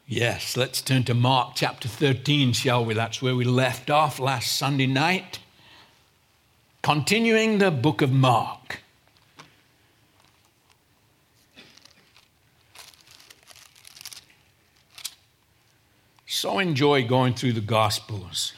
Yes, let's turn to Mark chapter 13, shall we? That's where we left off last Sunday night. Continuing the book of Mark. So enjoy going through the Gospels.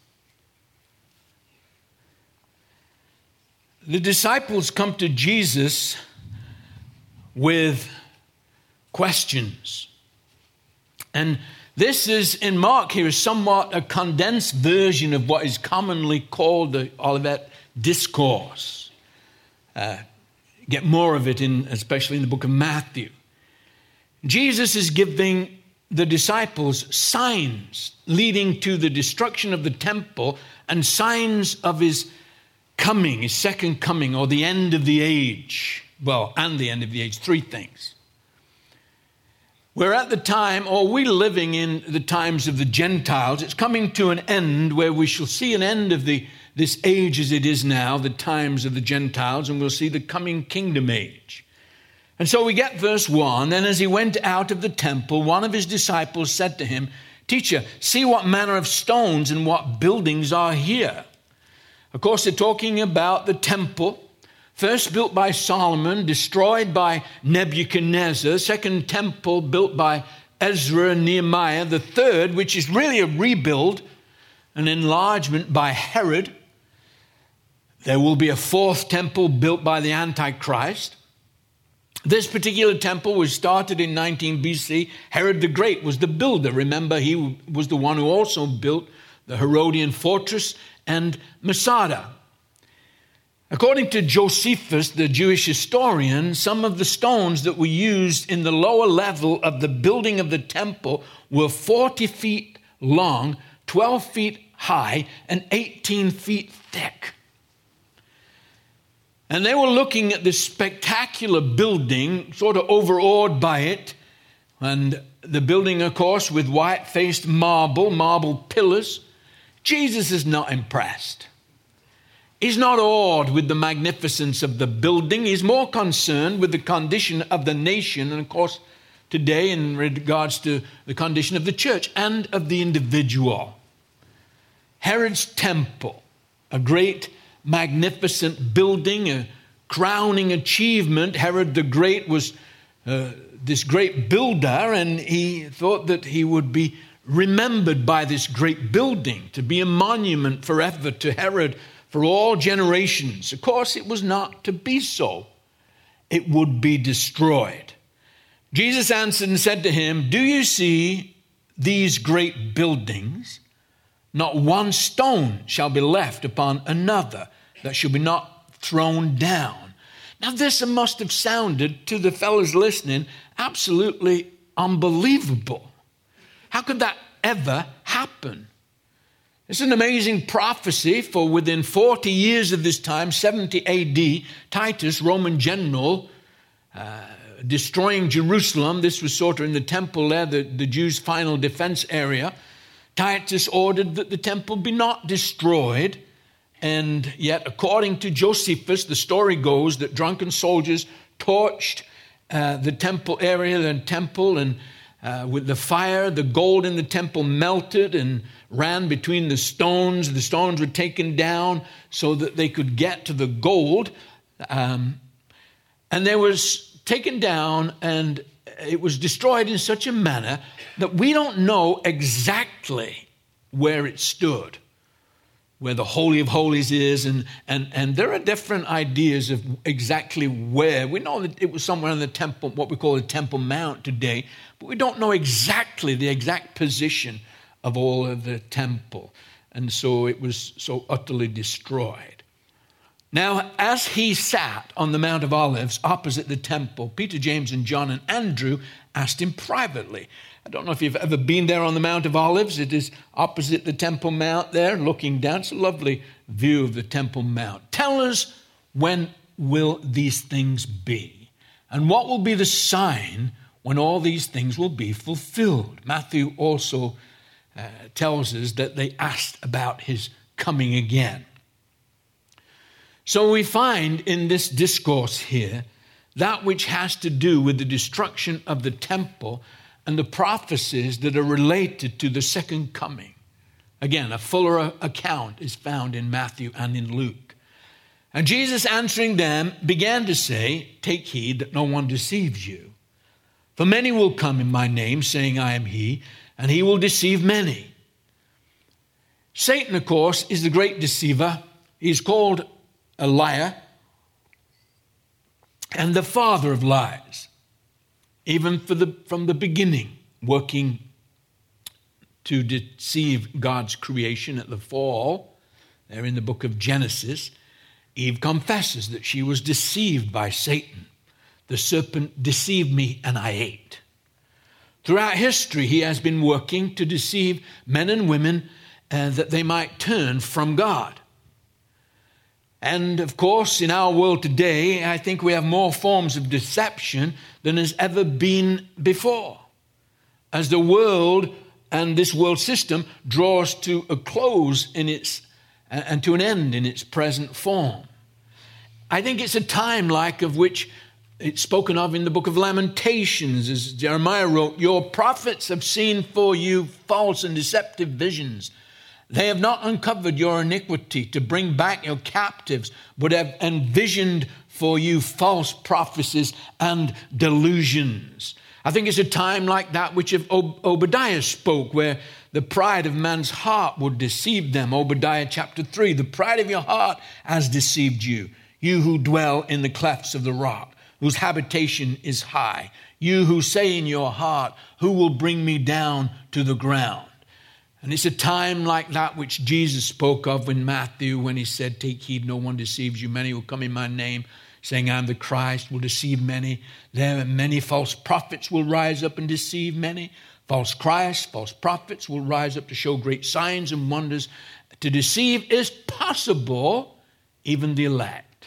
The disciples come to Jesus with questions. And this is, in Mark here, is somewhat a condensed version of what is commonly called the Olivet Discourse. Get more of it, especially in the book of Matthew. Jesus is giving the disciples signs leading to the destruction of the temple and signs of his coming, his second coming, or the end of the age. Well, and the end of the age, three things. We're at the time, or we're living in the times of the Gentiles. It's coming to an end where we shall see an end of this age as it is now, the times of the Gentiles, and we'll see the coming kingdom age. And so we get verse 1, "Then as he went out of the temple, one of his disciples said to him, 'Teacher, see what manner of stones and what buildings are here.'" Of course, they're talking about the temple, first built by Solomon, destroyed by Nebuchadnezzar, second temple built by Ezra and Nehemiah, the third, which is really a rebuild, an enlargement by Herod. There will be a fourth temple built by the Antichrist. This particular temple was started in 19 BC. Herod the Great was the builder. Remember, he was the one who also built the Herodian fortress and Masada. According to Josephus, the Jewish historian, some of the stones that were used in the lower level of the building of the temple were 40 feet long, 12 feet high, and 18 feet thick. And they were looking at this spectacular building, sort of overawed by it. And the building, of course, with white-faced marble pillars. Jesus is not impressed. He's not awed with the magnificence of the building. He's more concerned with the condition of the nation, and of course, today in regards to the condition of the church and of the individual. Herod's temple, a great, magnificent building, a crowning achievement. Herod the Great was this great builder, and he thought that he would be remembered by this great building, to be a monument forever to Herod for all generations. Of course, it was not to be so. It would be destroyed. Jesus answered and said to him, "Do you see these great buildings? Not one stone shall be left upon another that shall be not thrown down." Now, this must have sounded to the fellows listening absolutely unbelievable. How could that ever happen? It's an amazing prophecy, for within 40 years of this time, 70 AD, Titus, Roman general, destroying Jerusalem. This was sort of in the temple there, the Jews' final defense area. Titus ordered that the temple be not destroyed. And yet, according to Josephus, the story goes that drunken soldiers torched the temple area, and with the fire, the gold in the temple melted and ran between the stones. The stones were taken down so that they could get to the gold. And they was taken down, and it was destroyed in such a manner that we don't know exactly where it stood, where the Holy of Holies is, and there are different ideas of exactly where. We know that it was somewhere in the temple, what we call the Temple Mount today, but we don't know exactly the exact position of all of the temple. And so it was so utterly destroyed. Now, as he sat on the Mount of Olives opposite the temple, Peter, James, and John, and Andrew asked him privately. I don't know if you've ever been there on the Mount of Olives. It is opposite the Temple Mount there, looking down. It's a lovely view of the Temple Mount. "Tell us, when will these things be? And what will be the sign when all these things will be fulfilled?" Matthew also tells us that they asked about his coming again. So we find in this discourse here that which has to do with the destruction of the temple and the prophecies that are related to the second coming. Again, a fuller account is found in Matthew and in Luke. And Jesus, answering them, began to say, "Take heed that no one deceives you. For many will come in my name, saying, 'I am he,' and he will deceive many." Satan, of course, is the great deceiver. He's called a liar and the father of lies, even from the beginning, working to deceive God's creation at the fall. There in the book of Genesis, Eve confesses that she was deceived by Satan. "The serpent deceived me and I ate." Throughout history, he has been working to deceive men and women that they might turn from God. And of course, in our world today, I think we have more forms of deception than has ever been before, as the world and this world system draws to a close and to an end in its present form. I think it's a time like of which it's spoken of in the book of Lamentations, as Jeremiah wrote, "Your prophets have seen for you false and deceptive visions. They have not uncovered your iniquity to bring back your captives, but have envisioned for you false prophecies and delusions." I think it's a time like that which Obadiah spoke, where the pride of man's heart would deceive them. Obadiah chapter 3, "The pride of your heart has deceived you, you who dwell in the clefts of the rock, whose habitation is high. You who say in your heart, 'Who will bring me down to the ground?'" And it's a time like that which Jesus spoke of in Matthew when he said, "Take heed, no one deceives you. Many will come in my name, saying, 'I am the Christ,' will deceive many. There are many false prophets will rise up and deceive many. False Christs, false prophets will rise up to show great signs and wonders. To deceive is possible, even the elect."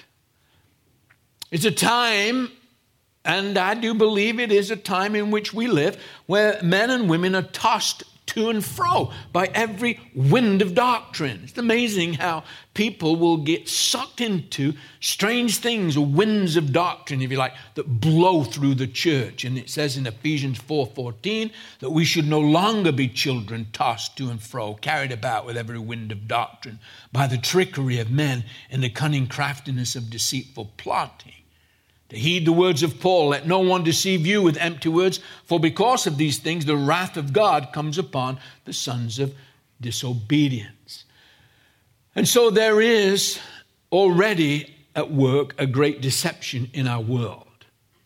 It's a time, and I do believe it is a time in which we live, where men and women are tossed to and fro by every wind of doctrine. It's amazing how people will get sucked into strange things, or winds of doctrine, if you like, that blow through the church. And it says in Ephesians 4:14 that we should no longer be children tossed to and fro, carried about with every wind of doctrine, by the trickery of men and the cunning craftiness of deceitful plotting. To heed the words of Paul, "Let no one deceive you with empty words, for because of these things the wrath of God comes upon the sons of disobedience." And so there is already at work a great deception in our world.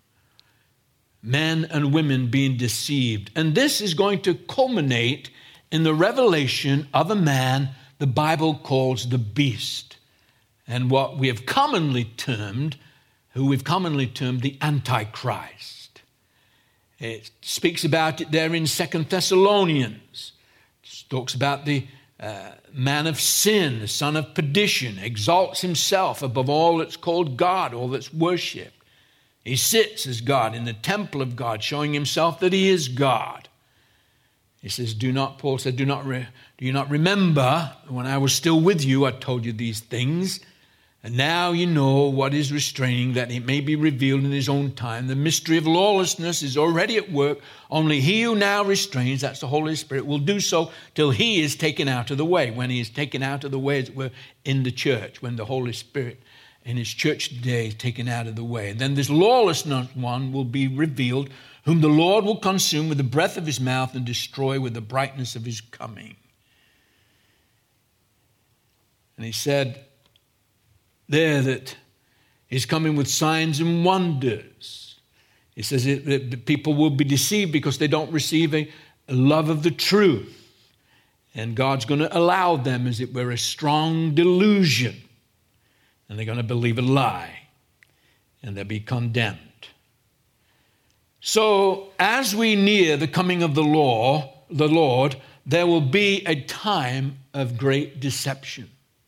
Men and women being deceived. And this is going to culminate in the revelation of a man the Bible calls the beast, and what we have commonly termed the Antichrist. It speaks about it there in 2 Thessalonians. It talks about the man of sin, the son of perdition, exalts himself above all that's called God, all that's worshipped. He sits as God in the temple of God, showing himself that he is God. He says, Paul said, do you not remember when I was still with you, I told you these things? And now you know what is restraining, that it may be revealed in his own time. The mystery of lawlessness is already at work. Only he who now restrains, that's the Holy Spirit, will do so till he is taken out of the way. When he is taken out of the way, as it were, in the church, when the Holy Spirit in his church today is taken out of the way. And then this lawless one will be revealed, whom the Lord will consume with the breath of his mouth and destroy with the brightness of his coming. And he said there that he's coming with signs and wonders. He says that people will be deceived because they don't receive a love of the truth. And God's going to allow them, as it were, a strong delusion. And they're going to believe a lie. And they'll be condemned. So as we near the coming of the Lord, there will be a time of great deception.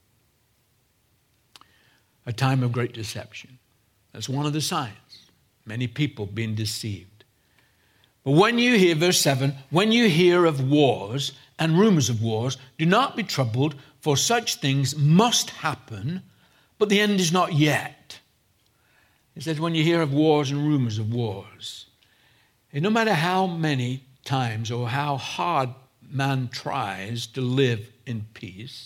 A time of great deception. That's one of the signs. Many people being deceived. But when you hear, verse 7, when you hear of wars and rumors of wars, do not be troubled, for such things must happen, but the end is not yet. It says when you hear of wars and rumors of wars. And no matter how many times, or how hard man tries to live in peace,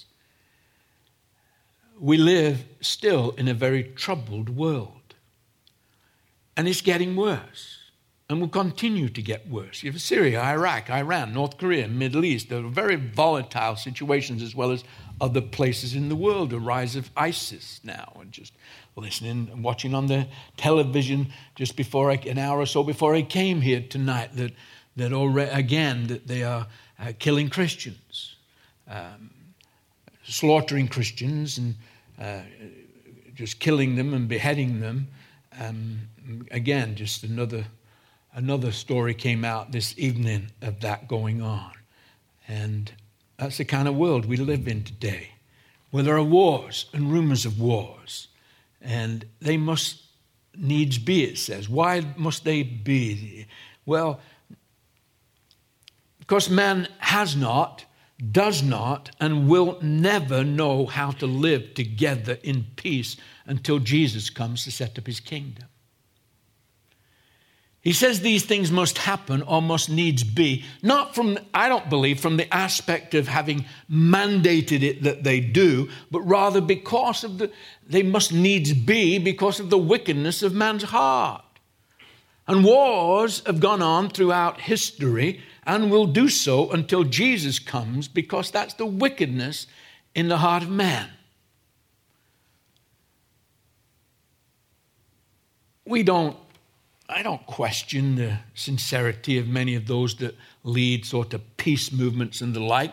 we live still in a very troubled world. And it's getting worse, and will continue to get worse. You have Syria, Iraq, Iran, North Korea, Middle East. There are very volatile situations, as well as other places in the world. The rise of ISIS now, and just listening and watching on the television just before an hour or so before I came here tonight, that already again that they are killing Christians, slaughtering Christians, and just killing them and beheading them. Again, just another story came out this evening of that going on. And that's the kind of world we live in today, where there are wars and rumors of wars. And they must needs be, it says. Why must they be? Well, because man has not, does not, and will never know how to live together in peace until Jesus comes to set up his kingdom. He says these things must happen or must needs be, not from, I don't believe, from the aspect of having mandated it that they do, but rather because of they must needs be because of the wickedness of man's heart. And wars have gone on throughout history and will do so until Jesus comes, because that's the wickedness in the heart of man. I don't question the sincerity of many of those that lead sort of peace movements and the like.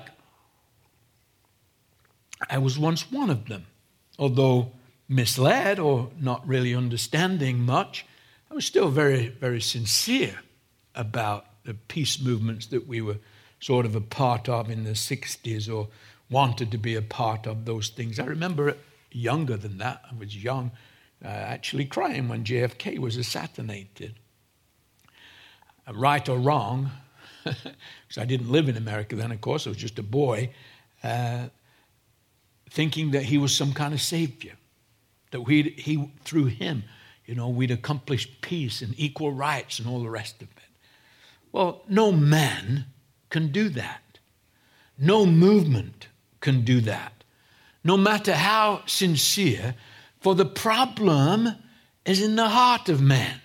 I was once one of them. Although misled or not really understanding much, I was still very, very sincere about the peace movements that we were sort of a part of in the 60s, or wanted to be a part of those things. I remember younger than that. I was young. Actually crying when JFK was assassinated. Right or wrong, because I didn't live in America then, of course, I was just a boy, thinking that he was some kind of savior, that he through him, we'd accomplish peace and equal rights and all the rest of it. Well, no man can do that. No movement can do that, no matter how sincere. For the problem is in the heart of man.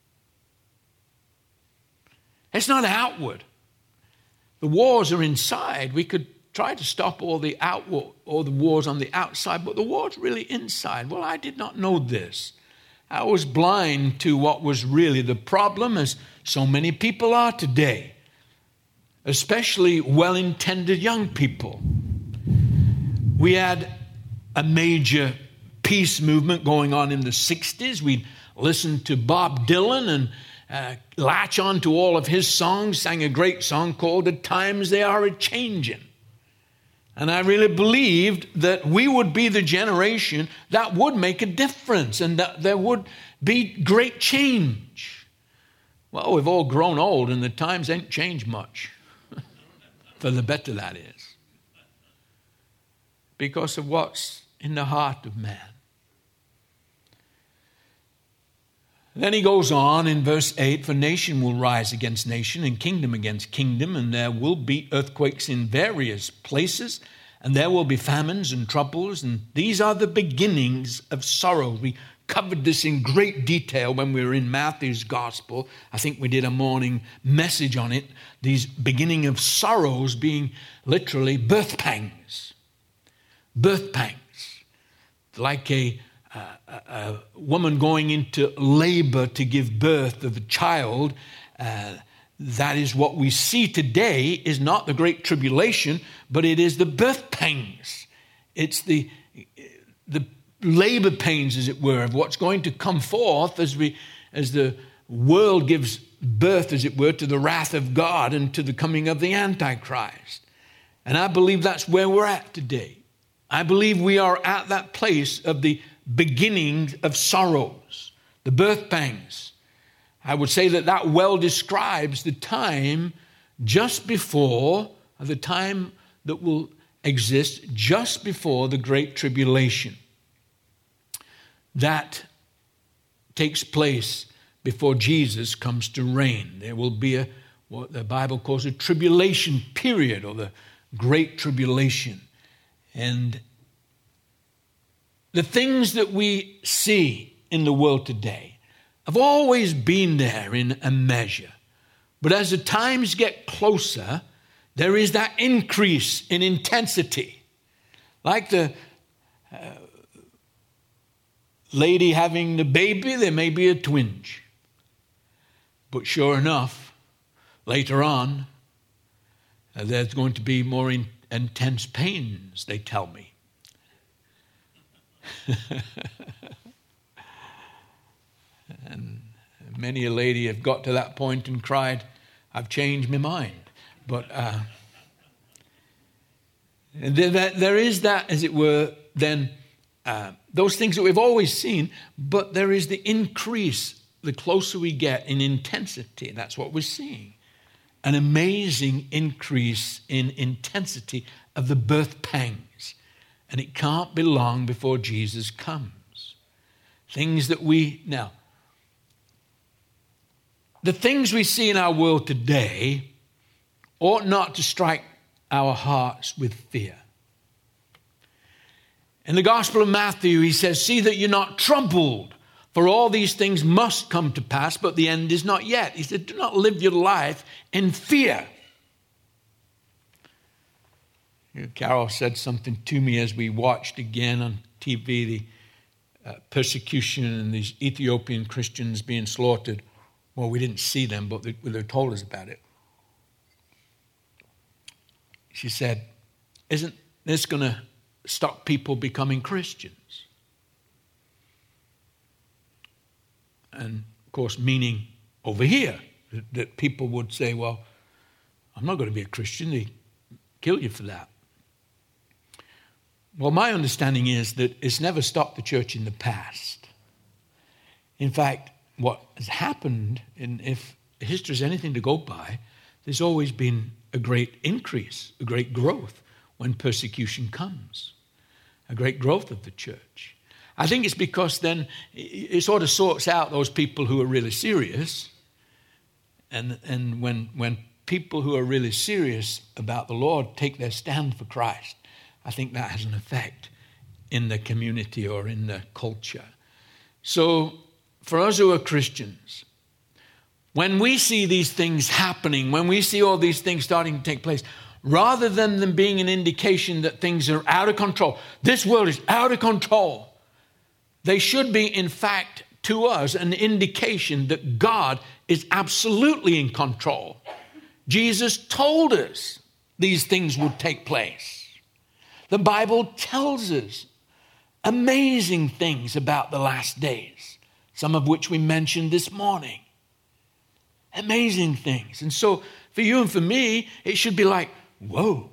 It's not outward. The wars are inside. We could try to stop all the wars on the outside, but the war's really inside. Well, I did not know this. I was blind to what was really the problem, as so many people are today, especially well-intended young people. We had a major peace movement going on in the 60s. We'd listen to Bob Dylan and latch on to all of his songs, sang a great song called "The Times They Are A-Changin'." And I really believed that we would be the generation that would make a difference and that there would be great change. Well, we've all grown old and the times ain't changed much. For the better, that is. Because of what's in the heart of man. Then he goes on in verse 8, "For nation will rise against nation and kingdom against kingdom, and there will be earthquakes in various places, and there will be famines and troubles, and these are the beginnings of sorrow." We covered this in great detail when we were in Matthew's gospel. I think we did a morning message on it. These beginning of sorrows being literally birth pangs. Birth pangs. Like a woman going into labor to give birth of a child. That is what we see today, is not the great tribulation, but it is the birth pangs. It's the labor pains, as it were, of what's going to come forth as the world gives birth, as it were, to the wrath of God and to the coming of the Antichrist. And I believe that's where we're at today. I believe we are at that place of the beginning of sorrows, the birth pangs. I would say that well describes the time just before, the time that will exist just before the Great Tribulation. That takes place before Jesus comes to reign. There will be a what the Bible calls a tribulation period, or the Great Tribulation. And the things that we see in the world today have always been there in a measure. But as the times get closer, there is that increase in intensity. Like the lady having the baby, there may be a twinge. But sure enough, later on, there's going to be more intense pains, they tell me. And many a lady have got to that point and cried, I've changed my mind. But there is that, as it were, then those things that we've always seen, but there is the increase the closer we get in intensity. That's what we're seeing. An amazing increase in intensity of the birth pangs. And it can't be long before Jesus comes. Things that now, the things we see in our world today ought not to strike our hearts with fear. In the Gospel of Matthew, he says, see that you're not troubled, for all these things must come to pass, but the end is not yet. He said, do not live your life in fear. Carol said something to me as we watched again on TV the persecution and these Ethiopian Christians being slaughtered. Well, we didn't see them, but they told us about it. She said, isn't this going to stop people becoming Christians? And, of course, meaning over here, that people would say, well, I'm not going to be a Christian. They kill you for that. Well, my understanding is that it's never stopped the church in the past. In fact, what has happened, and if history is anything to go by, there's always been a great increase, a great growth when persecution comes, a great growth of the church. I think it's because then it sort of sorts out those people who are really serious. And when people who are really serious about the Lord take their stand for Christ, I think that has an effect in the community or in the culture. So for us who are Christians, when we see these things happening, when we see all these things starting to take place, rather than them being an indication that things are out of control, this world is out of control, they should be, in fact, to us, an indication that God is absolutely in control. Jesus told us these things would take place. The Bible tells us amazing things about the last days, some of which we mentioned this morning. Amazing things. And so for you and for me, it should be like, whoa.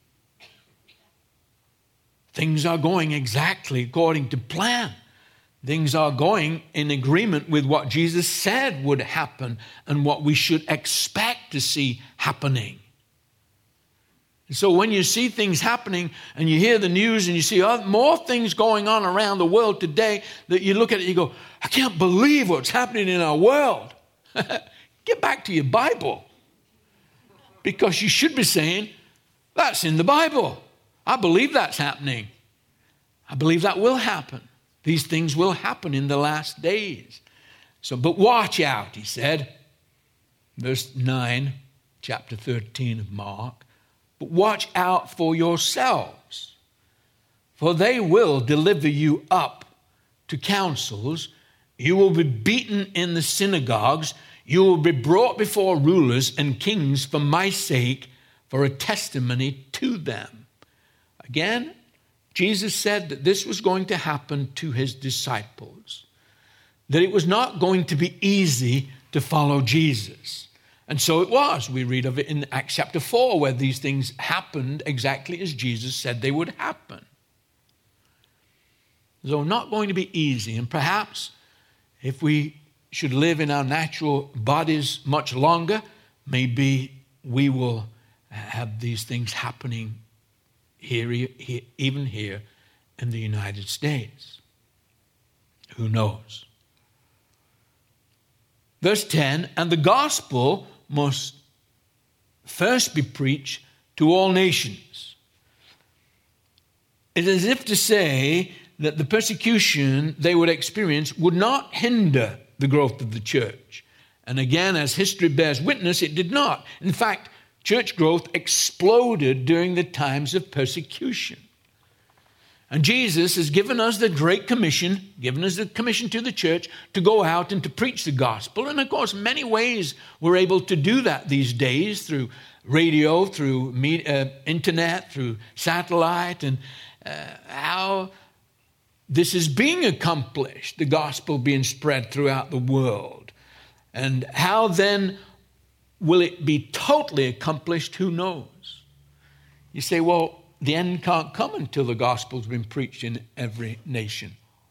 Things are going exactly according to plan. Things are going in agreement with what Jesus said would happen and what we should expect to see happening. And so when you see things happening and you hear the news and you see more things going on around the world today, that you look at it and you go, I can't believe what's happening in our world. Get back to your Bible. Because you should be saying, that's in the Bible. I believe that's happening. I believe that will happen. These things will happen in the last days. So, but watch out, he said. Verse 9, chapter 13 of Mark. But watch out for yourselves, for they will deliver you up to councils. You will be beaten in the synagogues. You will be brought before rulers and kings for my sake, for a testimony to them. Again, Jesus said that this was going to happen to his disciples, that it was not going to be easy to follow Jesus. And so it was. We read of it in Acts chapter 4, where these things happened exactly as Jesus said they would happen. So not going to be easy. And perhaps if we should live in our natural bodies much longer, maybe we will have these things happening here, even here in the United States. Who knows? Verse 10, and the gospel must first be preached to all nations. It is as if to say that the persecution they would experience would not hinder the growth of the church. And again, as history bears witness, it did not. In fact, church growth exploded during the times of persecution. And Jesus has given us the Great Commission, given us the commission to the church to go out and to preach the gospel. And of course, many ways we're able to do that these days, through radio, through internet, through satellite, and how this is being accomplished, the gospel being spread throughout the world. And how then will it be totally accomplished? Who knows? You say, well, the end can't come until the gospel's been preached in every nation.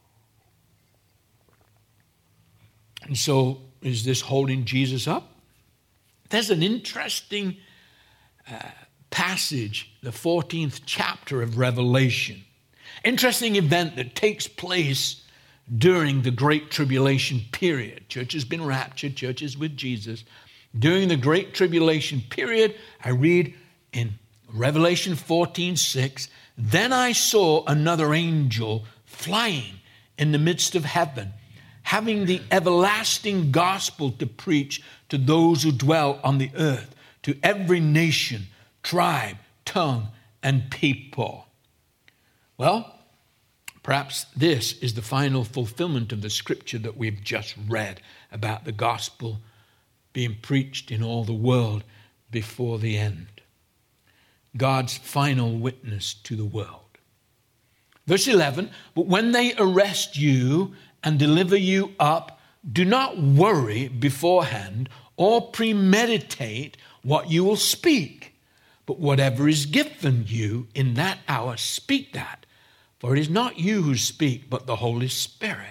And so, is this holding Jesus up? There's an interesting passage, the 14th chapter of Revelation. Interesting event that takes place during the Great Tribulation period. Church has been raptured, church is with Jesus. During the Great Tribulation period, I read in Revelation 14:6, then I saw another angel flying in the midst of heaven, having the everlasting gospel to preach to those who dwell on the earth, to every nation, tribe, tongue, and people. Well, perhaps this is the final fulfillment of the scripture that we've just read about the gospel being preached in all the world before the end. God's final witness to the world. Verse 11, but when they arrest you and deliver you up, do not worry beforehand or premeditate what you will speak, but whatever is given you in that hour, speak that. For it is not you who speak, but the Holy Spirit.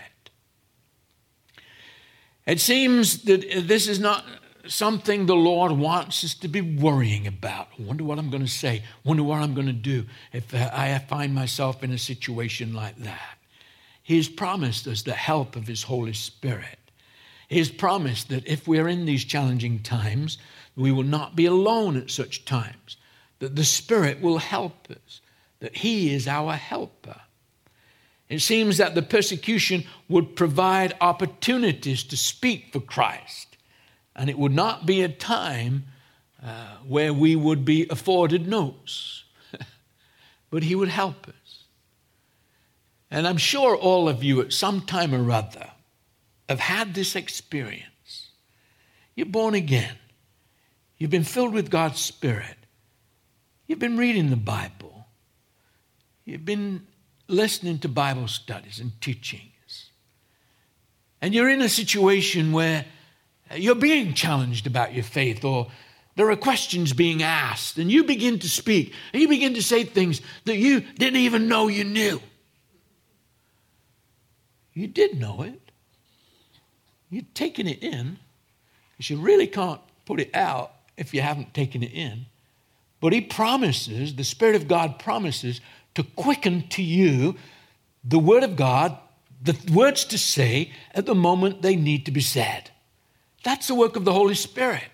It seems that this is not something the Lord wants us to be worrying about. I wonder what I'm going to say. Wonder what I'm going to do if I find myself in a situation like that. He's promised us the help of His Holy Spirit. He's promised that if we're in these challenging times, we will not be alone at such times, that the Spirit will help us, that He is our helper. It seems that the persecution would provide opportunities to speak for Christ. And it would not be a time where we would be afforded notes. But He would help us. And I'm sure all of you at some time or other have had this experience. You're born again. You've been filled with God's Spirit. You've been reading the Bible. You've been listening to Bible studies and teachings. And you're in a situation where you're being challenged about your faith, or there are questions being asked, and you begin to speak, and you begin to say things that you didn't even know you knew. You did know it. You've taken it in, because you really can't put it out if you haven't taken it in. But He promises, the Spirit of God promises to quicken to you the Word of God, the words to say at the moment they need to be said. That's the work of the Holy Spirit.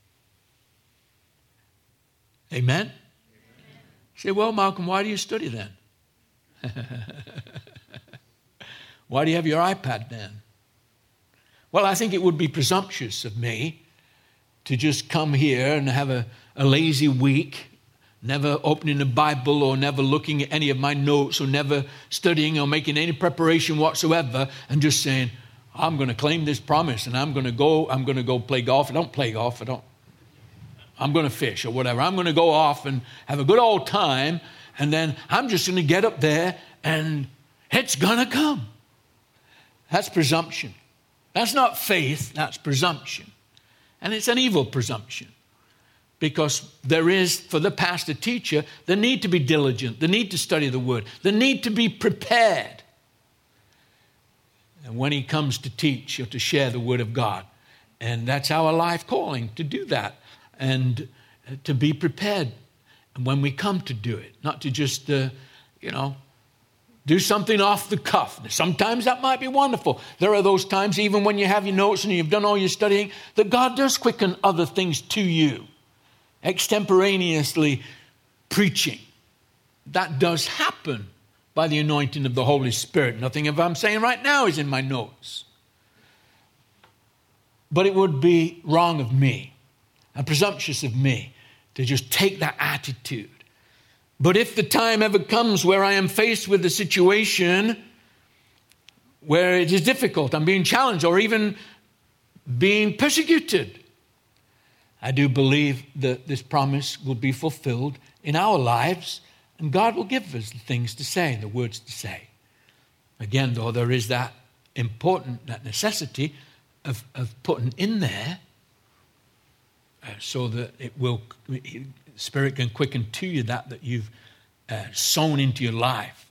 Amen? You say, well, Malcolm, why do you study then? Why do you have your iPad then? Well, I think it would be presumptuous of me to just come here and have a lazy week, never opening the Bible or never looking at any of my notes or never studying or making any preparation whatsoever, and just saying, I'm going to claim this promise and I'm going to go play golf. I don't play golf. I'm going to fish or whatever. I'm going to go off and have a good old time, and then I'm just going to get up there and it's going to come. That's presumption. That's not faith. That's presumption. And it's an evil presumption, because there is, for the pastor teacher, the need to be diligent, the need to study the Word, the need to be prepared. And when he comes to teach or to share the Word of God, and that's our life calling, to do that and to be prepared. And when we come to do it, not to just, do something off the cuff. Sometimes that might be wonderful. There are those times, even when you have your notes and you've done all your studying, that God does quicken other things to you. extemporaneously preaching. That does happen by the anointing of the Holy Spirit. Nothing of what I'm saying right now is in my notes. But it would be wrong of me and presumptuous of me to just take that attitude. But if the time ever comes where I am faced with a situation where it is difficult, I'm being challenged or even being persecuted, I do believe that this promise will be fulfilled in our lives, and God will give us the things to say, the words to say. Again, though, there is that necessity of putting in there so that the Spirit can quicken to you that you've sown into your life.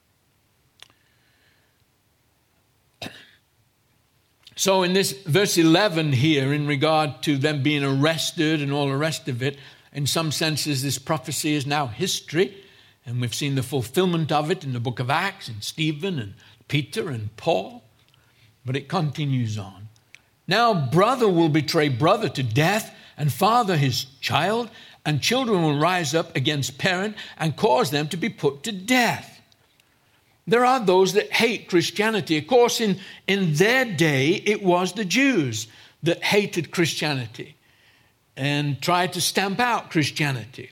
So in this verse 11 here, in regard to them being arrested and all the rest of it, in some senses this prophecy is now history, and we've seen the fulfillment of it in the book of Acts, and Stephen and Peter and Paul. But it continues on. Now brother will betray brother to death, and father his child, and children will rise up against parent and cause them to be put to death. There are those that hate Christianity. Of course, in their day, it was the Jews that hated Christianity and tried to stamp out Christianity.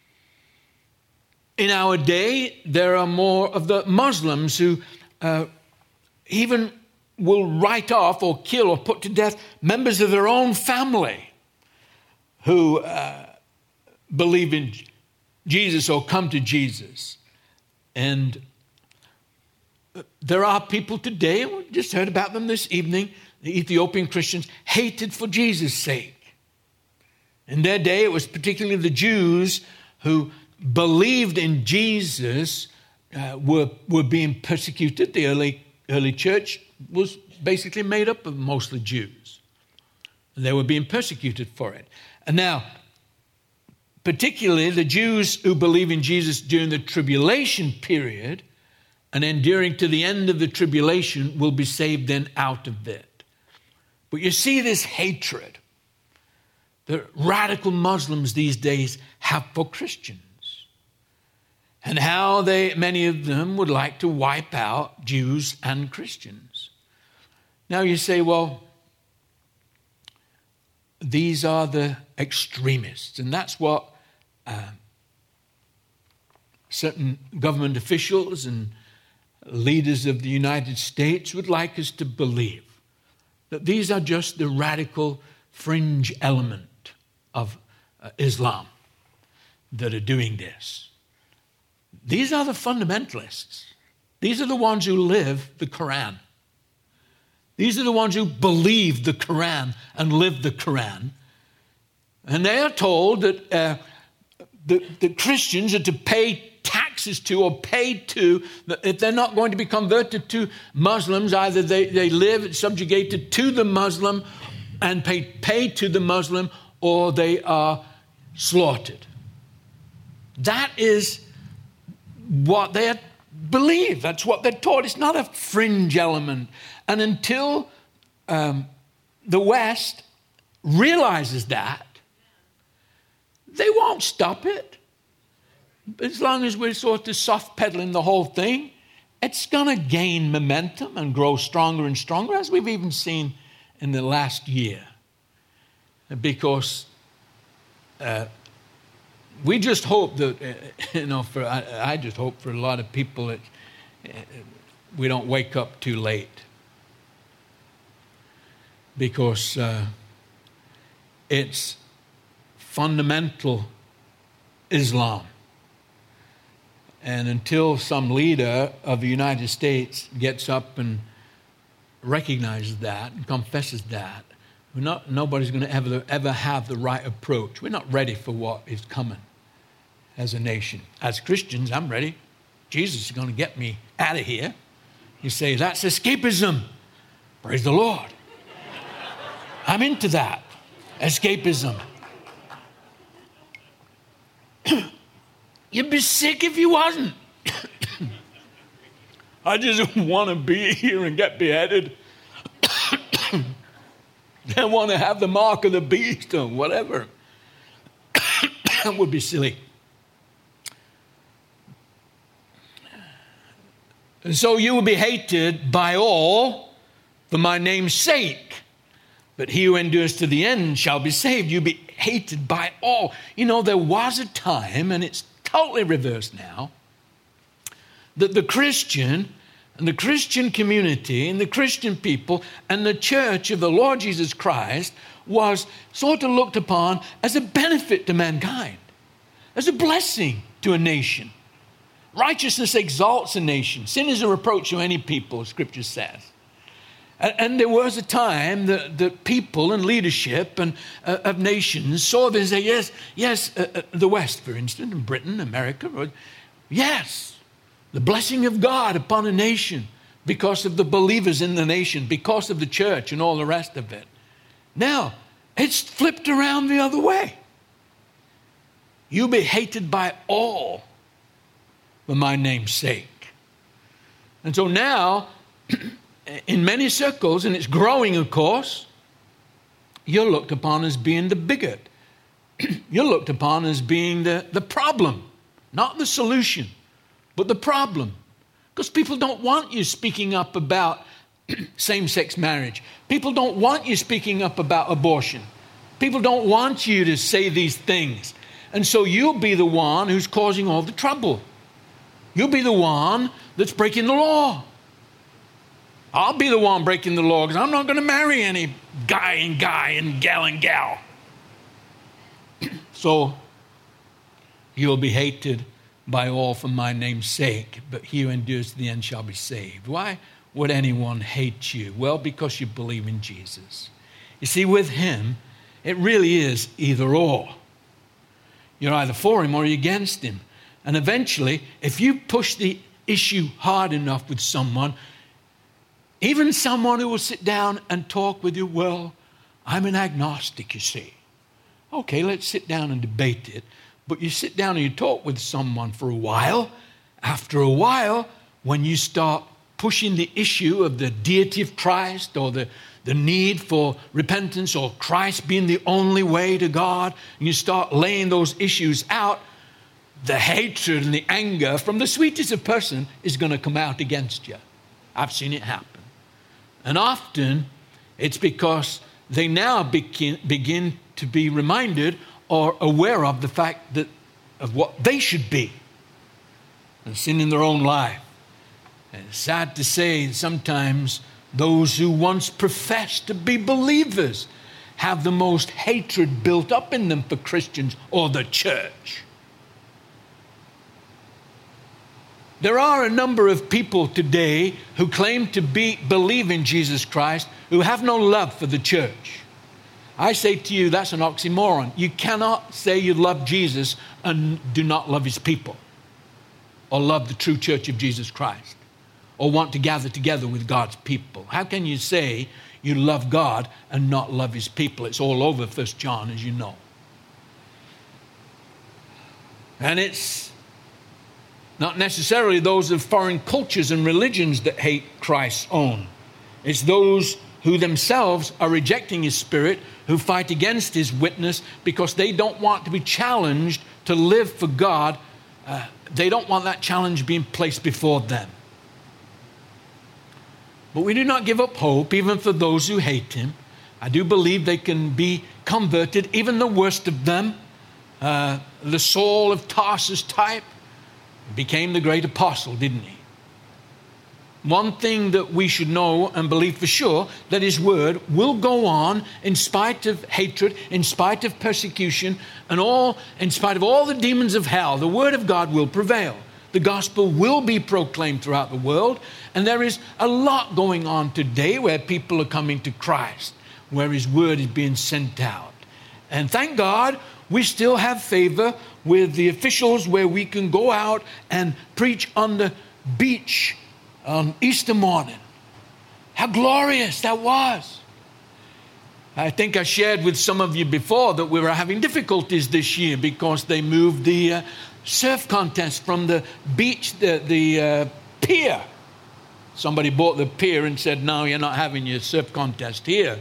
In our day, there are more of the Muslims who even will write off or kill or put to death members of their own family who believe in Jesus or come to Jesus. And there are people today, we just heard about them this evening, the Ethiopian Christians, hated for Jesus' sake. In their day, it was particularly the Jews who believed in Jesus were being persecuted. The early church was basically made up of mostly Jews. And they were being persecuted for it. And now, particularly the Jews who believe in Jesus during the tribulation period and enduring to the end of the tribulation will be saved then out of it. But you see this hatred that radical Muslims these days have for Christians, and how many of them would like to wipe out Jews and Christians. Now you say, well, these are the extremists, and that's what certain government officials and leaders of the United States would like us to believe, that these are just the radical fringe element of Islam that are doing this. These are the fundamentalists. These are the ones who live the Quran. These are the ones who believe the Quran and live the Quran. And they are told that the Christians are to pay taxes to or paid to, if they're not going to be converted to Muslims, either they live subjugated to the Muslim and pay to the Muslim, or they are slaughtered. That is what they believe. That's what they're taught. It's not a fringe element. And until the West realizes that, they won't stop it. As long as we're sort of soft pedaling the whole thing, it's going to gain momentum and grow stronger and stronger, as we've even seen in the last year. Because we just hope that, I just hope for a lot of people that we don't wake up too late. Because it's fundamental Islam. And until some leader of the United States gets up and recognizes that and confesses that, nobody's going to ever have the right approach. We're not ready for what is coming as a nation. As Christians, I'm ready. Jesus is going to get me out of here. You say, that's escapism. Praise the Lord. I'm into that. Escapism. You'd be sick if you wasn't. I just want to be here and get beheaded. I want to have the mark of the beast or whatever. That would be silly. And so you will be hated by all for my name's sake. But he who endures to the end shall be saved. You'll be hated by all. You know, there was a time, and it's totally reversed now, that the Christian and the Christian community and the Christian people and the church of the Lord Jesus Christ was sort of looked upon as a benefit to mankind, as a blessing to a nation. Righteousness exalts a nation. Sin is a reproach to any people, Scripture says. And there was a time that people and leadership and of nations saw this and say, yes, the West, for instance, and Britain, America, yes, the blessing of God upon a nation because of the believers in the nation, because of the church and all the rest of it. Now, it's flipped around the other way. You'll be hated by all for my name's sake. And so now, in many circles, and it's growing, of course, you're looked upon as being the bigot. You're looked upon as being the problem, not the solution, but the problem. Because people don't want you speaking up about same-sex marriage. People don't want you speaking up about abortion. People don't want you to say these things. And so you'll be the one who's causing all the trouble. You'll be the one that's breaking the law. I'll be the one breaking the law because I'm not going to marry any guy and gal. So you'll be hated by all for my name's sake, but he who endures to the end shall be saved. Why would anyone hate you? Well, because you believe in Jesus. You see, with him, it really is either or. You're either for him or you're against him. And eventually, if you push the issue hard enough with someone, even someone who will sit down and talk with you, well, I'm an agnostic, you see. Okay, let's sit down and debate it. But you sit down and you talk with someone for a while. After a while, when you start pushing the issue of the deity of Christ or the need for repentance or Christ being the only way to God, and you start laying those issues out, the hatred and the anger from the sweetest of person is going to come out against you. I've seen it happen. And often it's because they now begin to be reminded or aware of the fact that of what they should be and sin in their own life. And it's sad to say sometimes those who once professed to be believers have the most hatred built up in them for Christians or the church. There are a number of people today who claim to believe in Jesus Christ who have no love for the church. I say to you, that's an oxymoron. You cannot say you love Jesus and do not love his people or love the true church of Jesus Christ or want to gather together with God's people. How can you say you love God and not love his people? It's all over 1 John, as you know. And it's not necessarily those of foreign cultures and religions that hate Christ's own. It's those who themselves are rejecting his spirit, who fight against his witness because they don't want to be challenged to live for God. They don't want that challenge being placed before them. But we do not give up hope, even for those who hate him. I do believe they can be converted, even the worst of them. The Saul of Tarsus type became the great apostle, didn't he? One thing that we should know and believe for sure, that his word will go on in spite of hatred, in spite of persecution, and in spite of all the demons of hell. The word of God will prevail. The gospel will be proclaimed throughout the world. And there is a lot going on today where people are coming to Christ, where his word is being sent out. And thank God, we still have favor with the officials where we can go out and preach on the beach on Easter morning. How glorious that was. I think I shared with some of you before that we were having difficulties this year because they moved the surf contest from the beach, the pier. Somebody bought the pier and said, no, you're not having your surf contest here.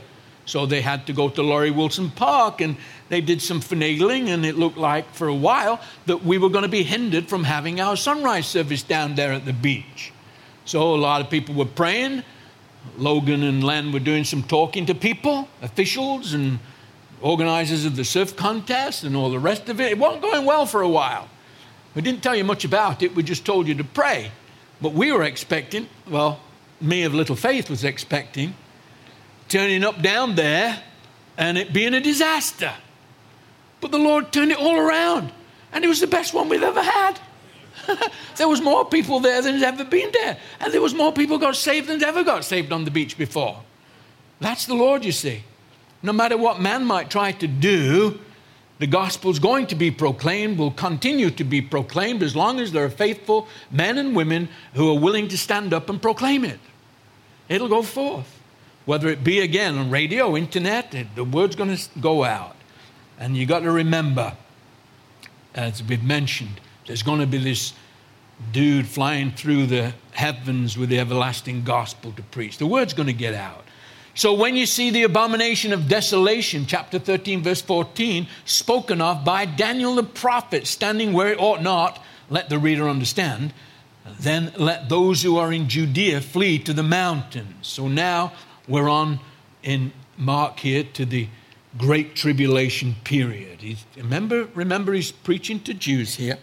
So they had to go to Laurie Wilson Park, and they did some finagling, and it looked like for a while that we were going to be hindered from having our sunrise service down there at the beach. So a lot of people were praying. Logan and Len were doing some talking to people, officials and organizers of the surf contest and all the rest of it. It wasn't going well for a while. We didn't tell you much about it. We just told you to pray. But we were expecting, well, me of little faith was expecting, turning up down there and it being a disaster. But the Lord turned it all around, and it was the best one we've ever had. There was more people there than had ever been there. And there was more people got saved than ever got saved on the beach before. That's the Lord, you see. No matter what man might try to do, the gospel's going to be proclaimed, will continue to be proclaimed as long as there are faithful men and women who are willing to stand up and proclaim it. It'll go forth. Whether it be, again, on radio, internet, the word's going to go out. And you got to remember, as we've mentioned, there's going to be this dude flying through the heavens with the everlasting gospel to preach. The word's going to get out. So when you see the abomination of desolation, chapter 13, verse 14, spoken of by Daniel the prophet, standing where it ought not, let the reader understand, then let those who are in Judea flee to the mountains. So now we're on in Mark here to the Great Tribulation period. Remember he's preaching to Jews here.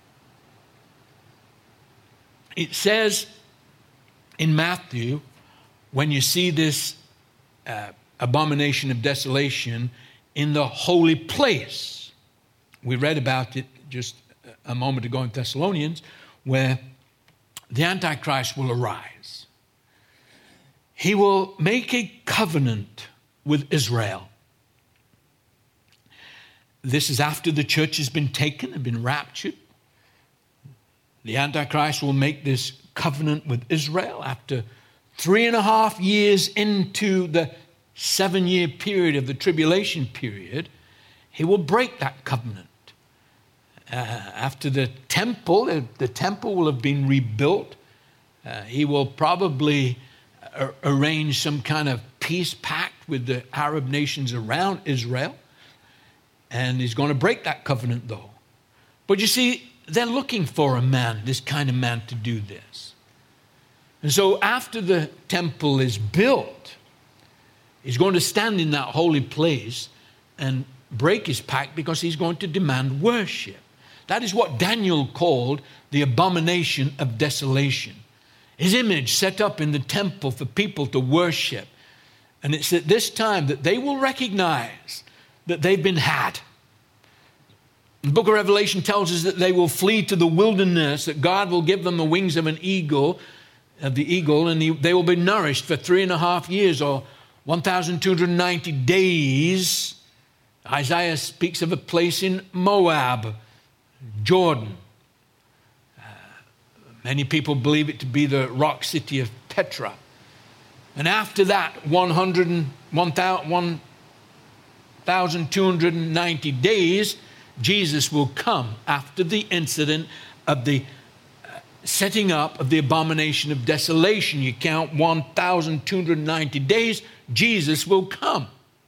It says in Matthew, when you see this abomination of desolation in the holy place, we read about it just a moment ago in Thessalonians, where the Antichrist will arise. He will make a covenant with Israel. This is after the church has been taken and been raptured. The Antichrist will make this covenant with Israel after 3.5 years into the 7-year period of the tribulation period. He will break that covenant. After the temple will have been rebuilt. He will probably arrange some kind of peace pact with the Arab nations around Israel. And he's going to break that covenant, though. But you see, they're looking for a man, this kind of man, to do this. And so after the temple is built, he's going to stand in that holy place and break his pact because he's going to demand worship. That is what Daniel called the abomination of desolation. His image set up in the temple for people to worship. And it's at this time that they will recognize that they've been had. The book of Revelation tells us that they will flee to the wilderness, that God will give them the wings of the eagle, and they will be nourished for 3.5 years, or 1,290 days. Isaiah speaks of a place in Moab, Jordan. Many people believe it to be the rock city of Petra. And after that, 1,290 days, Jesus will come after the incident of the setting up of the abomination of desolation. You count 1,290 days, Jesus will come.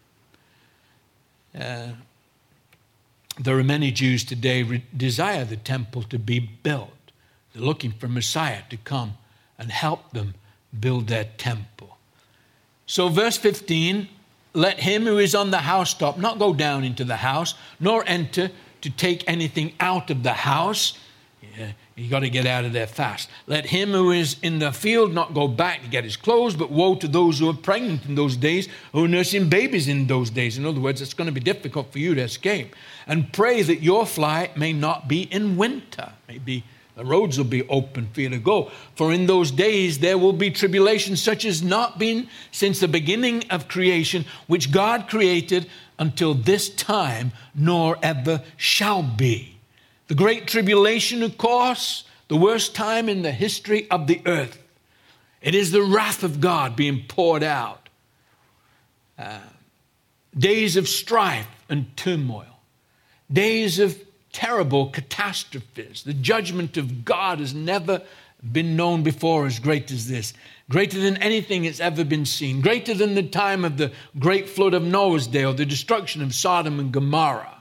There are many Jews today desire the temple to be built. They're looking for Messiah to come and help them build their temple. So verse 15, let him who is on the housetop not go down into the house, nor enter to take anything out of the house. You got to get out of there fast. Let him who is in the field not go back to get his clothes, but woe to those who are pregnant in those days, who are nursing babies in those days. In other words, it's going to be difficult for you to escape. And pray that your flight may not be in winter. Maybe the roads will be open for you to go. For in those days there will be tribulation such as not been since the beginning of creation, which God created until this time, nor ever shall be. The great tribulation, of course, the worst time in the history of the earth. It is the wrath of God being poured out. Days of strife and turmoil. Days of terrible catastrophes. The judgment of God has never been known before as great as this, greater than anything that's ever been seen, greater than the time of the great flood of Noah's day or the destruction of Sodom and Gomorrah.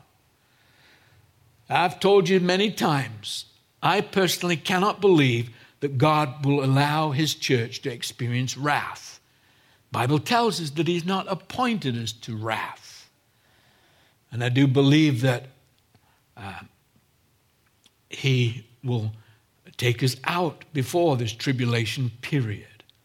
I've told you many times, I personally cannot believe that God will allow his church to experience wrath. The Bible tells us that he's not appointed us to wrath. And I do believe that he will take us out before this tribulation period.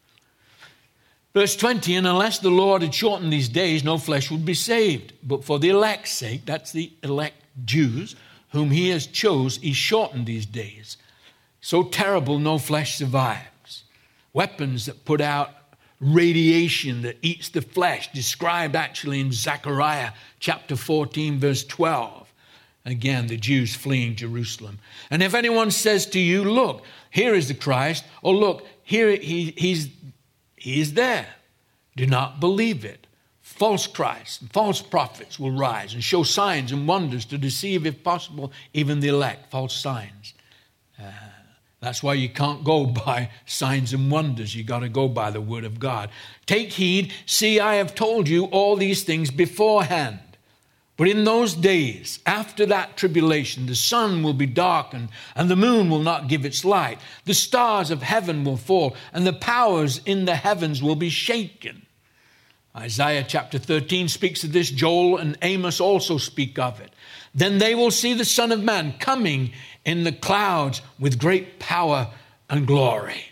Verse 20, and unless the Lord had shortened these days, no flesh would be saved. But for the elect's sake, that's the elect Jews, whom he has chose, he shortened these days. So terrible, no flesh survives. Weapons that put out radiation that eats the flesh, described actually in Zechariah chapter 14, verse 12. Again, the Jews fleeing Jerusalem. And if anyone says to you, look, here is the Christ, or look, here he is there, do not believe it. False Christs and false prophets will rise and show signs and wonders to deceive, if possible, even the elect, false signs. That's why you can't go by signs and wonders. You got to go by the word of God. Take heed, see, I have told you all these things beforehand. But in those days, after that tribulation, the sun will be darkened, and the moon will not give its light. The stars of heaven will fall, and the powers in the heavens will be shaken. Isaiah chapter 13 speaks of this. Joel and Amos also speak of it. Then they will see the Son of Man coming in the clouds with great power and glory.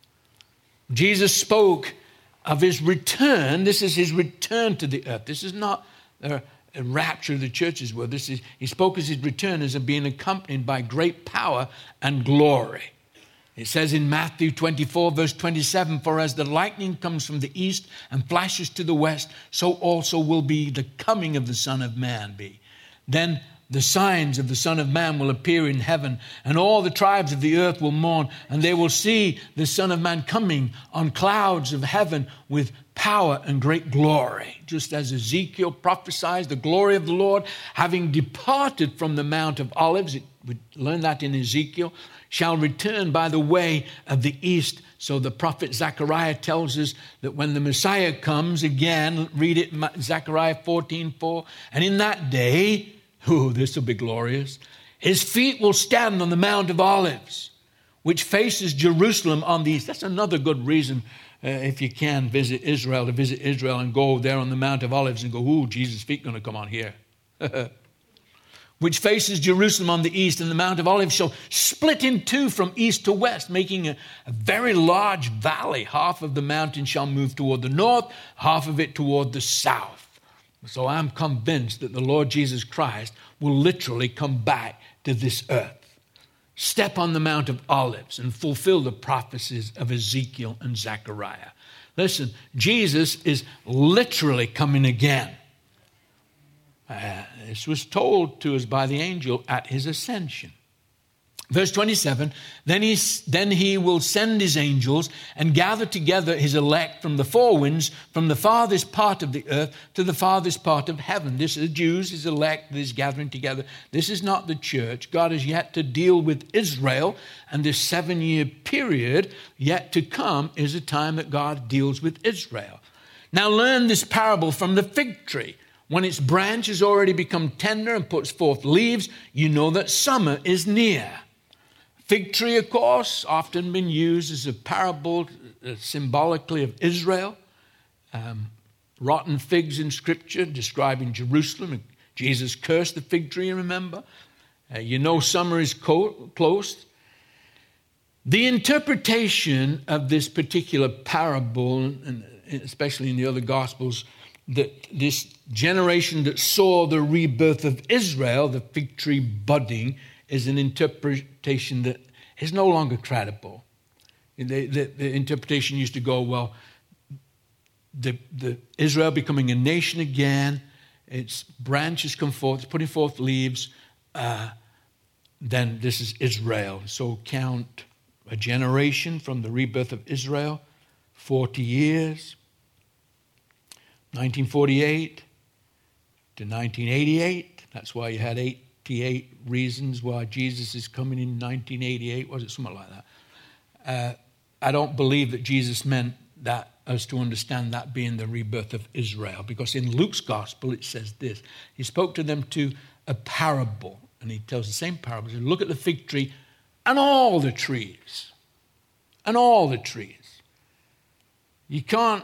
Jesus spoke of his return. This is his return to the earth. This is not a rapture of the churches were. He spoke of his return as being accompanied by great power and glory. It says in Matthew 24, verse 27, for as the lightning comes from the east and flashes to the west, so also will be the coming of the Son of Man be. Then the signs of the Son of Man will appear in heaven, and all the tribes of the earth will mourn, and they will see the Son of Man coming on clouds of heaven with power and great glory. Just as Ezekiel prophesies, the glory of the Lord, having departed from the Mount of Olives, we learn that in Ezekiel, shall return by the way of the east. So the prophet Zechariah tells us that when the Messiah comes again, read it, Zechariah 14:4, and in that day, this will be glorious, his feet will stand on the Mount of Olives, which faces Jerusalem on the east. That's another good reason, if you can, visit Israel, to visit Israel and go there on the Mount of Olives and go, Jesus' feet going to come on here. Which faces Jerusalem on the east, and the Mount of Olives shall split in two from east to west, making a very large valley. Half of the mountain shall move toward the north, half of it toward the south. So I'm convinced that the Lord Jesus Christ will literally come back to this earth, step on the Mount of Olives, and fulfill the prophecies of Ezekiel and Zechariah. Listen, Jesus is literally coming again. This was told to us by the angel at his ascension. Verse 27, then he will send his angels and gather together his elect from the four winds, from the farthest part of the earth to the farthest part of heaven. This is the Jews, his elect, that is gathering together. This is not the church. God has yet to deal with Israel, and this 7-year period yet to come is a time that God deals with Israel. Now learn this parable from the fig tree. When its branch has already become tender and puts forth leaves, you know that summer is near. Fig tree, of course, often been used as a parable symbolically of Israel. Rotten figs in Scripture describing Jerusalem. Jesus cursed the fig tree, remember? Summer is close. The interpretation of this particular parable, and especially in the other Gospels, that this generation that saw the rebirth of Israel, the fig tree budding, is an interpretation that is no longer credible. The interpretation used to go, well, the Israel becoming a nation again, its branches come forth, it's putting forth leaves, then this is Israel. So count a generation from the rebirth of Israel, 40 years, 1948 to 1988. That's why you had 88 reasons why Jesus is coming in 1988. Was it something like that? I don't believe that Jesus meant that us to understand that being the rebirth of Israel, because in Luke's gospel it says this. He spoke to them to a parable, and he tells the same parable. He said, look at the fig tree and all the trees. And all the trees. You can't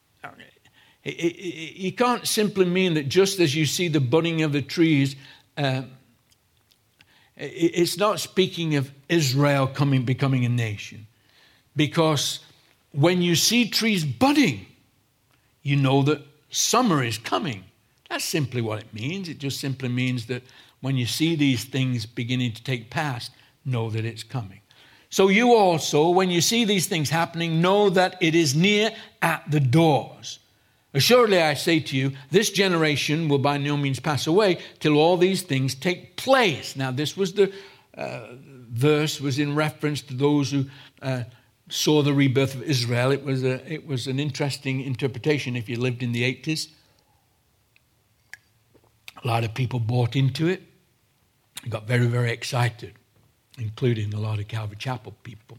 simply mean that just as you see the budding of the trees, it's not speaking of Israel becoming a nation. Because when you see trees budding, you know that summer is coming. That's simply what it means. It just simply means that when you see these things beginning to take place, know that it's coming. So you also, when you see these things happening, know that it is near at the doors. Assuredly, I say to you, this generation will by no means pass away till all these things take place. Now, this was the verse was in reference to those who saw the rebirth of Israel. It was an interesting interpretation if you lived in the 80s. A lot of people bought into it. Got very, very excited, including a lot of Calvary Chapel people.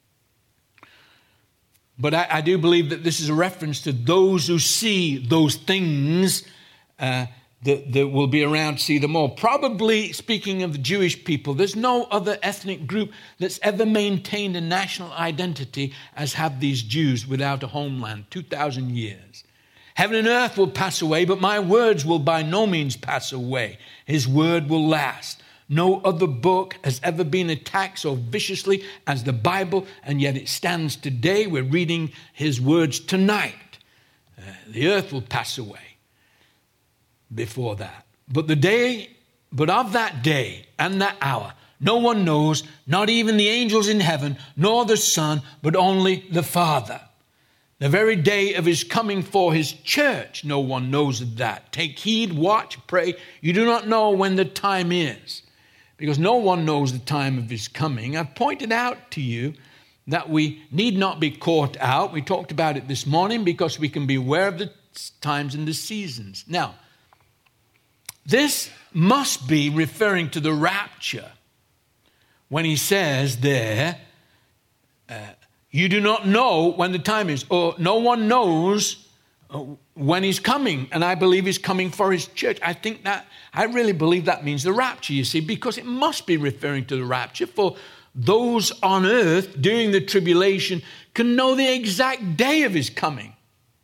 But I do believe that this is a reference to those who see those things that will be around to see them all. Probably speaking of the Jewish people, there's no other ethnic group that's ever maintained a national identity as have these Jews without a homeland, 2,000 years. Heaven and earth will pass away, but my words will by no means pass away. His word will last. No other book has ever been attacked so viciously as the Bible, and yet it stands today. We're reading his words tonight. The earth will pass away before that. But of that day and that hour, no one knows, not even the angels in heaven, nor the Son, but only the Father. The very day of his coming for his church, no one knows of that. Take heed, watch, pray. You do not know when the time is, because no one knows the time of his coming. I've pointed out to you that we need not be caught out. We talked about it this morning because we can be aware of the times and the seasons. Now, this must be referring to the rapture when he says there, you do not know when the time is, or no one knows when he's coming. And I believe he's coming for his church. I really believe that means the rapture, you see, because it must be referring to the rapture. For those on earth during the tribulation can know the exact day of his coming.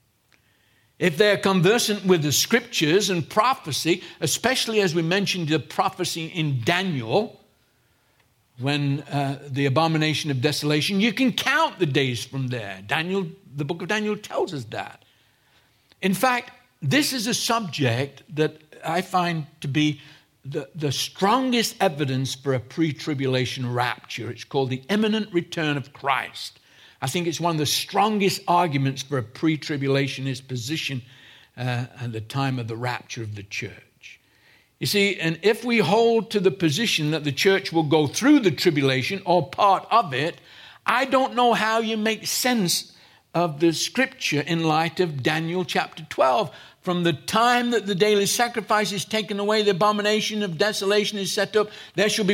If they're conversant with the scriptures and prophecy, especially as we mentioned the prophecy in Daniel, when the abomination of desolation, you can count the days from there. The book of Daniel tells us that. In fact, this is a subject that I find to be the strongest evidence for a pre-tribulation rapture. It's called the imminent return of Christ. I think it's one of the strongest arguments for a pre-tribulationist position at the time of the rapture of the church. You see, and if we hold to the position that the church will go through the tribulation or part of it, I don't know how you make sense of the scripture in light of Daniel chapter 12. From the time that the daily sacrifice is taken away, the abomination of desolation is set up, there shall be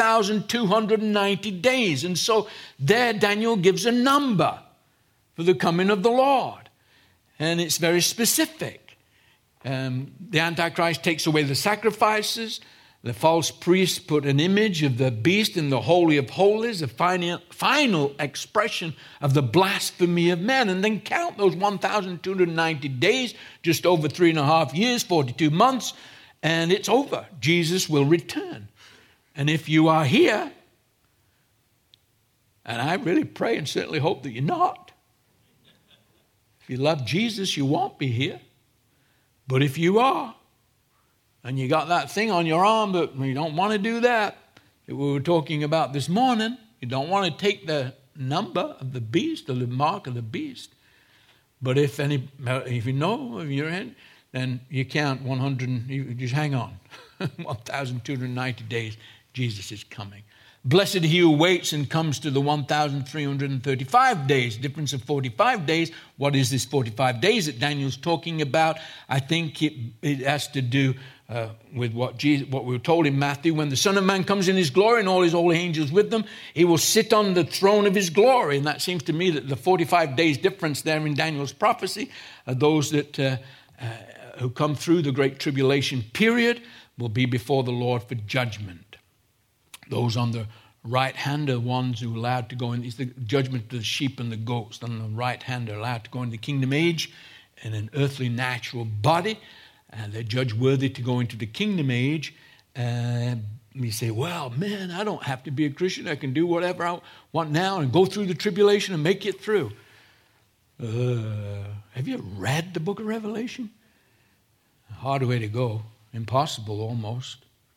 1,290 days. And so there Daniel gives a number for the coming of the Lord. And it's very specific. The Antichrist takes away the sacrifices. The false priests put an image of the beast in the Holy of Holies, a final expression of the blasphemy of men. And then count those 1,290 days, just over 3.5 years, 42 months, and it's over. Jesus will return. And if you are here, and I really pray and certainly hope that you're not, if you love Jesus, you won't be here. But if you are, and you got that thing on your arm, but you don't want to do that we were talking about this morning. You don't want to take the number of the beast or the mark of the beast. But if you know of your end, then you count 100, you just hang on. 1,290 days, Jesus is coming. Blessed he who waits and comes to the 1,335 days, difference of 45 days. What is this 45 days that Daniel's talking about? I think it has to do with what we were told in Matthew. When the Son of Man comes in his glory and all his holy angels with them, he will sit on the throne of his glory. And that seems to me that the 45 days difference there in Daniel's prophecy are those that who come through the great tribulation period will be before the Lord for judgment. Those on the right hand are ones who are allowed to go in. It's the judgment of the sheep and the goats. On the right hand are allowed to go into the kingdom age in an earthly natural body. And they're judged worthy to go into the kingdom age. And you say, well, man, I don't have to be a Christian. I can do whatever I want now and go through the tribulation and make it through. Have you read the book of Revelation? A hard way to go. Impossible almost.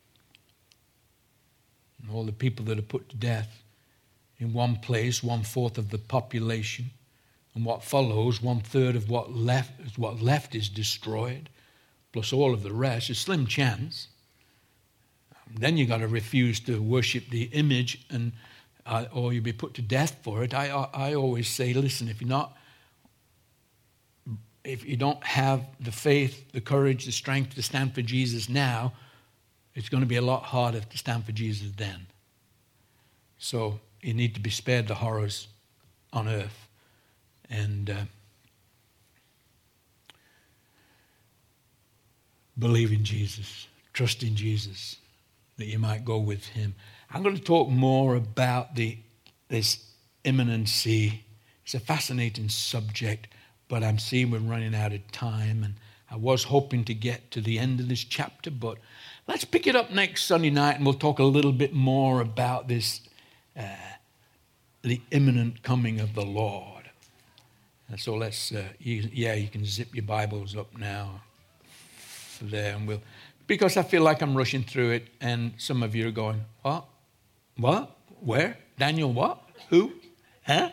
And all the people that are put to death in one place, 1/4 of the population. And what follows, 1/3 of what left is destroyed. Plus all of the rest, a slim chance. Then you got to refuse to worship the image, and or you'll be put to death for it. I always say, listen, if you don't have the faith, the courage, the strength to stand for Jesus now, it's going to be a lot harder to stand for Jesus then. So you need to be spared the horrors on earth, and believe in Jesus, trust in Jesus, that you might go with him. I'm going to talk more about this imminency. It's a fascinating subject, but I'm seeing we're running out of time, and I was hoping to get to the end of this chapter, but let's pick it up next Sunday night, and we'll talk a little bit more about this, the imminent coming of the Lord. And so let's, you can zip your Bibles up now there, and because I feel like I'm rushing through it, and some of you are going, what, where, Daniel, what, who, huh?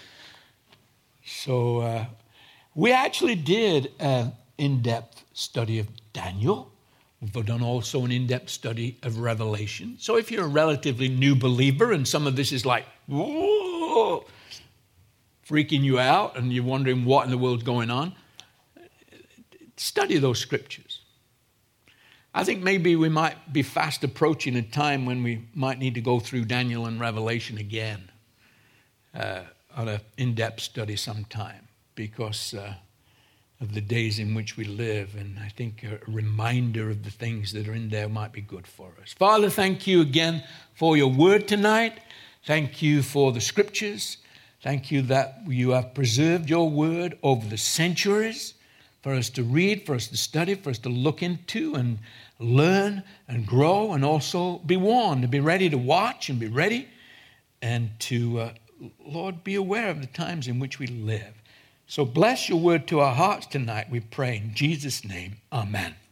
So we actually did an in-depth study of Daniel. We've done also an in-depth study of Revelation. So if you're a relatively new believer and some of this is like, whoa, freaking you out, and you're wondering what in the world's going on, study those scriptures. I think maybe we might be fast approaching a time when we might need to go through Daniel and Revelation again on an in-depth study sometime, because of the days in which we live. And I think a reminder of the things that are in there might be good for us. Father, thank you again for your word tonight. Thank you for the scriptures. Thank you that you have preserved your word over the centuries for us to read, for us to study, for us to look into and learn and grow, and also be warned, to be ready to watch and be ready, and to, Lord, be aware of the times in which we live. So bless your word to our hearts tonight, we pray in Jesus' name. Amen.